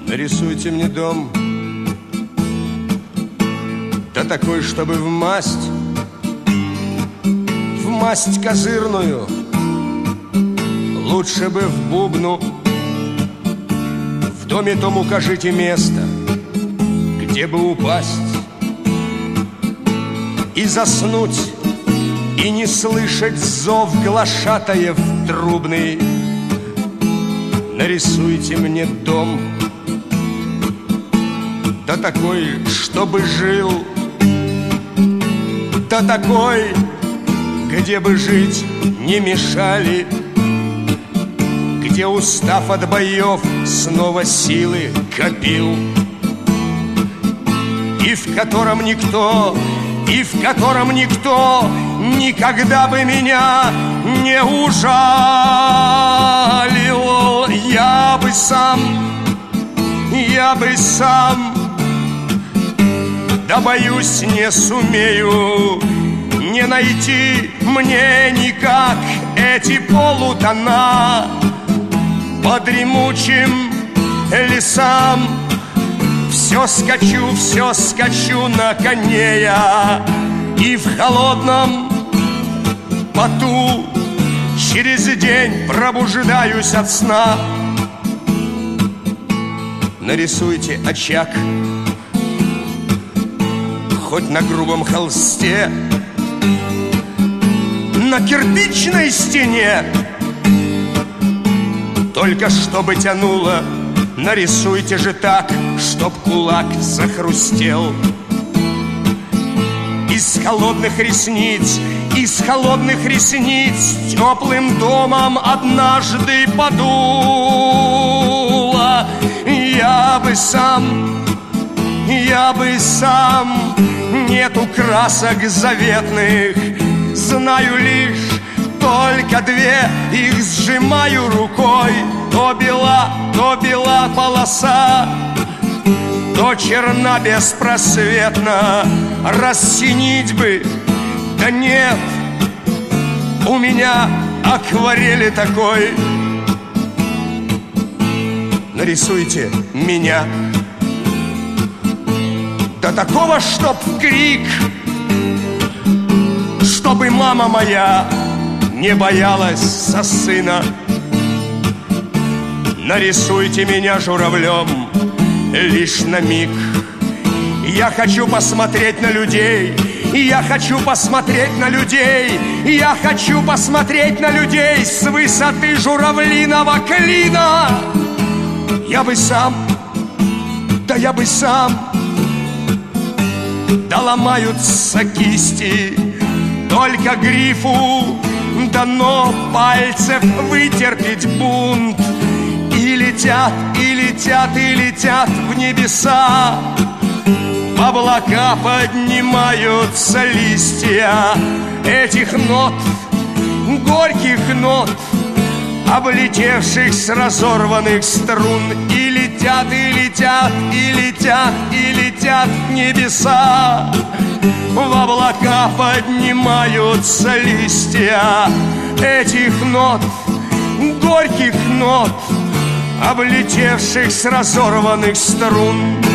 Нарисуйте мне дом, да такой, чтобы в масть козырную, лучше бы в бубну. В доме том укажите место, где бы упасть и заснуть, и не слышать зов глашатаев трубный. Нарисуйте мне дом, да такой, чтобы жил, да такой, где бы жить не мешали, где, устав от боев, снова силы копил, и в котором никто никогда бы меня не ужалил. Я бы сам, да боюсь, не сумею не найти мне никак эти полутона по дремучим лесам. Все скачу на коне я, и в холодном поту через день пробуждаюсь от сна. Нарисуйте очаг, хоть на грубом холсте, на кирпичной стене, только чтобы тянуло. Нарисуйте же так, чтоб кулак захрустел. Из холодных ресниц теплым домом однажды подуло. Я бы сам, нету красок заветных, знаю лишь только две, их сжимаю рукой. То бела полоса, то черна беспросветно. Рассинить бы, да нет у меня акварели такой. Нарисуйте меня, да такого, чтоб в крик, чтобы мама моя не боялась со сына. Нарисуйте меня журавлем лишь на миг. Я хочу посмотреть на людей, я хочу посмотреть на людей, я хочу посмотреть на людей с высоты журавлиного клина. Я бы сам, да ломаются кисти, только грифу дано пальцев вытерпеть бунт. И летят в небеса, в облака поднимаются листья этих нот, горьких нот, облетевших с разорванных струн. И летят в небеса, в облака поднимаются листья этих нот, горьких нот, облетевших с разорванных струн.